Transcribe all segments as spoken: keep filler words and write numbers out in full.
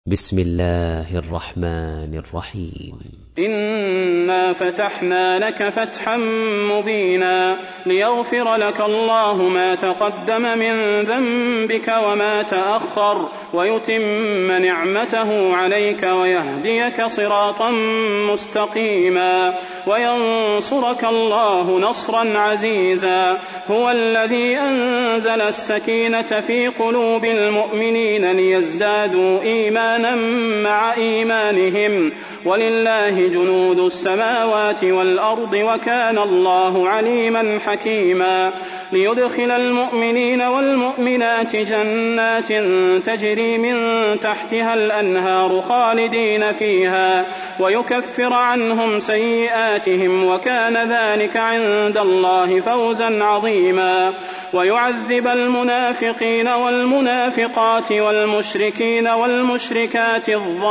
بسم الله الرحمن الرحيم. إنا فتحنا لك فتحا مبينا ليغفر لك الله ما تقدم من ذنبك وما تأخر ويتم نعمته عليك ويهديك صراطا مستقيما وينصرك الله نصرا عزيزا. هو الذي أنزل السكينة في قلوب المؤمنين ليزدادوا إيمانا مع إيمانهم ولله جنود السماوات والأرض وكان الله عليما حكيما. ليدخل المؤمنين والمؤمنات جنات تجري من تحتها الأنهار خالدين فيها ويكفر عنهم سيئاتهم وكان ذلك عند الله فوزا عظيما. ويعذب المنافقين والمنافقات والمشركين والمشركات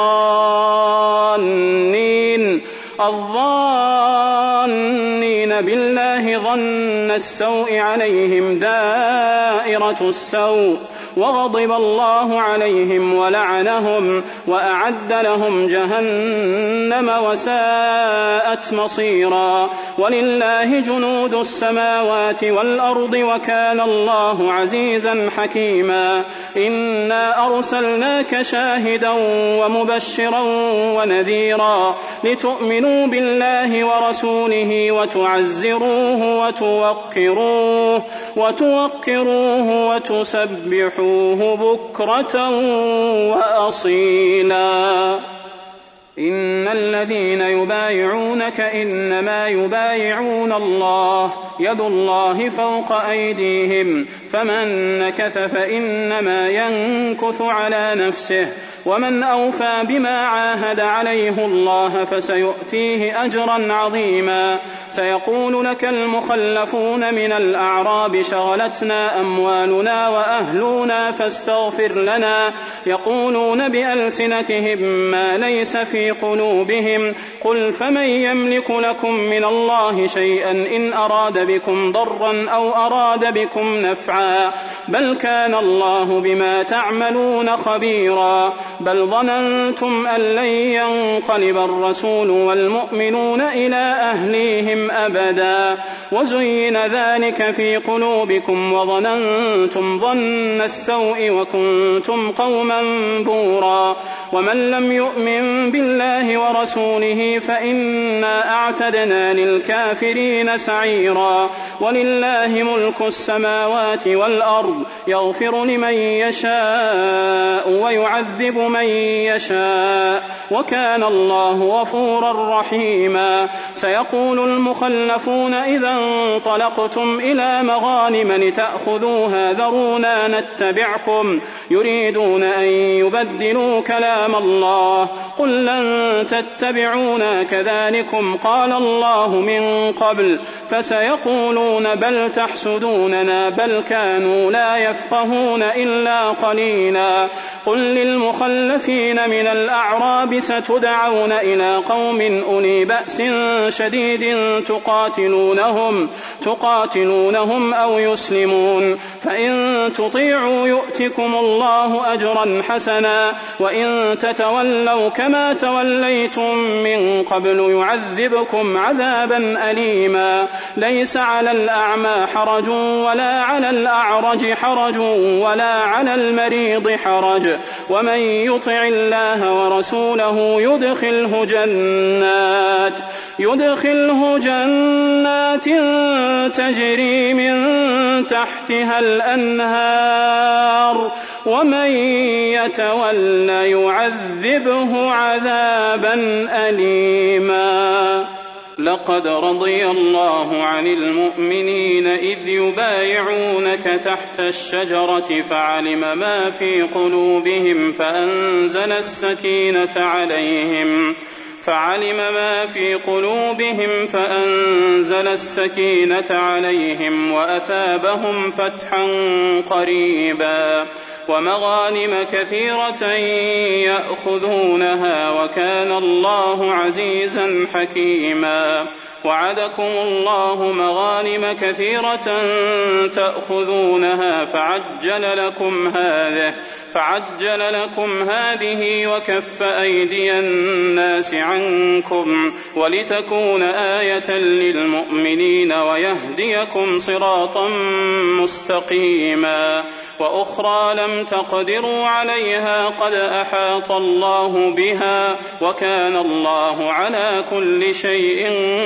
الظانين الظانين بالله ظن السوء عليهم دائرة السوء وغضب الله عليهم ولعنهم وأعد لهم جهنم وساءت مصيرا. ولله جنود السماوات والأرض وكان الله عزيزا حكيما. إنا أرسلناك شاهدا ومبشرا ونذيرا لتؤمنوا بالله ورسوله وتعزروه وتوقروه وتوقروه وتسبحوه بكرة وأصيلا. إن الذين يبايعونك إنما يبايعون الله يد الله فوق أيديهم فمن نكث فإنما ينكث على نفسه ومن أوفى بما عاهد عليه الله فسيؤتيه أجرا عظيما. سيقول لك المخلفون من الأعراب شغلتنا أموالنا وأهلنا فاستغفر لنا يقولون بألسنتهم ما ليس في قلوبهم قل فمن يملك لكم من الله شيئا إن أراد بكم ضرا أو أراد بكم نفعا بل كان الله بما تعملون خبيرا. بل ظننتم أن لن ينقلب الرسول والمؤمنون إلى أهليهم أبدا وزين ذلك في قلوبكم وظننتم ظن السوء وكنتم قوما بورا. ومن لم يؤمن بالله ورسوله فإنا أعتدنا للكافرين سعيرا. ولله ملك السماوات والأرض يغفر لمن يشاء ويعذب من يشاء وكان الله غفورا رحيما. سيقول المخلفون إذا انطلقتم إلى مغانم لتأخذوها ذرونا نتبعكم يريدون أن يبدلوا كلام الله قل لن تتبعونا كذلكم قال الله من قبل فسيقولون بل تحسدوننا بل كانوا لا يفقهون إلا قليلا. قل للمخلفين من الأعراب ستدعون إلى قوم أولي بأس شديد تقاتلونهم تقاتلونهم أو يسلمون فإن تطيعوا يؤتكم الله أجرا حسنا وإن تتولوا كما توليتم من قبل يعذبكم عذابا أليما. ليس على الأعمى حرج ولا على الأعرج حرج ولا على المريض حرج ومن يطع الله ورسوله يدخله جنات يدخله جنات تجري من تحتها الأنهار ومن يتولى يعذبه عذابا أليما. لقد رضي الله عن المؤمنين إذ يبايعونك تحت الشجرة فعلم ما في قلوبهم فأنزل السكينة عليهم فعلم ما في قلوبهم فأنزل السكينة عليهم وأثابهم فتحا قريبا ومغانم كثيرة يأخذونها وكان الله عزيزا حكيما. وعدكم الله مغانم كثيرة تأخذونها فعجل لكم هذه فعجل لكم هذه وكف أيدي الناس عنكم ولتكون آية للمؤمنين ويهديكم صراطا مستقيما وأخرى لم تقدروا عليها قد أحاط الله بها وكان الله على كل شيء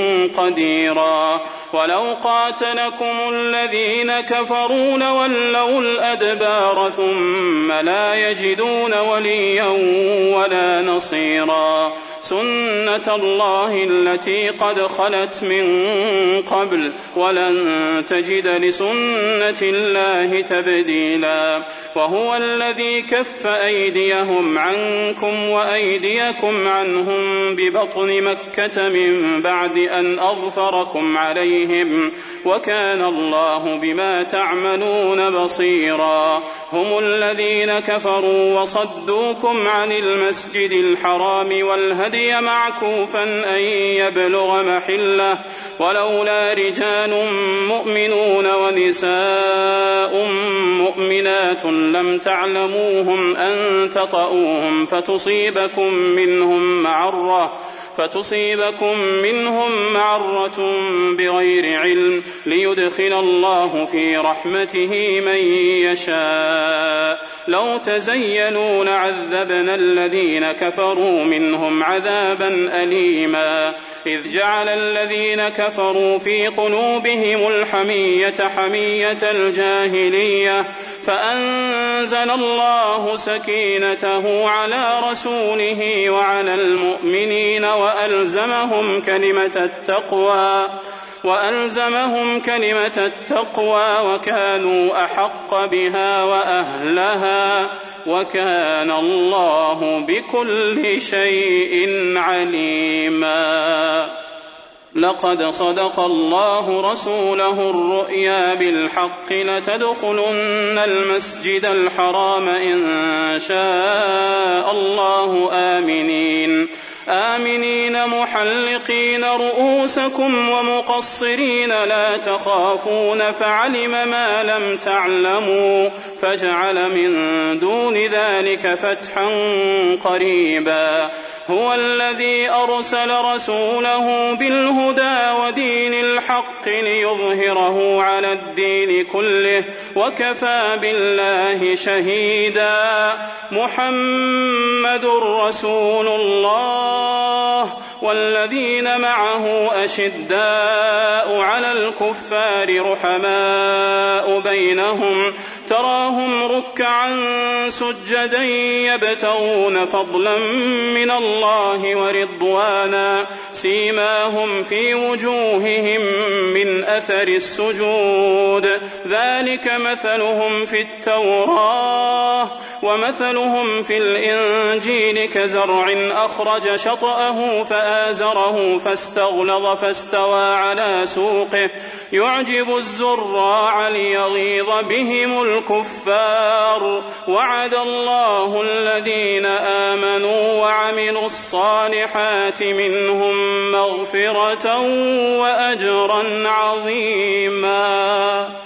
قديرا ولو قاتلكم الذين كفروا لولوا الأدبار ثم لا يجدون وليا ولا نصيرا سنة الله التي قد خلت من قبل ولن تجد لسنة الله تبديلا وهو الذي كف أيديهم عنكم وأيديكم عنهم ببطن مكة من بعد أن أظفركم عليهم وكان الله بما تعملون بصيرا هم الذين كفروا وصدوكم عن المسجد الحرام والهدي معكوفا أن يبلغ محله ولولا رجال مؤمنون ونساء مؤمنات لم تعلموهم أن تطؤوهم فتصيبكم منهم معرة فتصيبكم منهم معرة بغير علم ليدخل الله في رحمته من يشاء لو تزينوا لعذبنا الذين كفروا منهم عذابا أليما إذ جعل الذين كفروا في قلوبهم الحمية حمية الجاهلية فأنزل الله سكينته على رسوله وعلى المؤمنين وألزمهم كلمة التقوى وألزمهم كلمة التقوى وكانوا أحق بها وأهلها وكان الله بكل شيء عليما لقد صدق الله رسوله الرؤيا بالحق لتدخلن المسجد الحرام إن شاء الله آمنين آمنين محلقين رؤوسكم ومقصرين لا تخافون فعلم ما لم تعلموا فجعل من دون ذلك فتحا قريبا هو الذي أرسل رسوله بالهدى ودين الحق ليظهره على الدين كله وكفى بالله شهيدا محمد رسول الله والذين معه أشداء على الكفار رحماء بينهم تراهم ركعا سجدا يبتغون فضلا من الله ورضوانا سيماهم في وجوههم من أثر السجود ذلك مثلهم في التوراة ومثلهم في الإنجيل كزرع أخرج شطأه فآزره فاستغلظ فاستوى على سوقه يعجب الزراع ليغيظ بهم الكفار وعد الله الذين آمنوا وعملوا الصالحات منهم مغفرة وأجرا عظيما.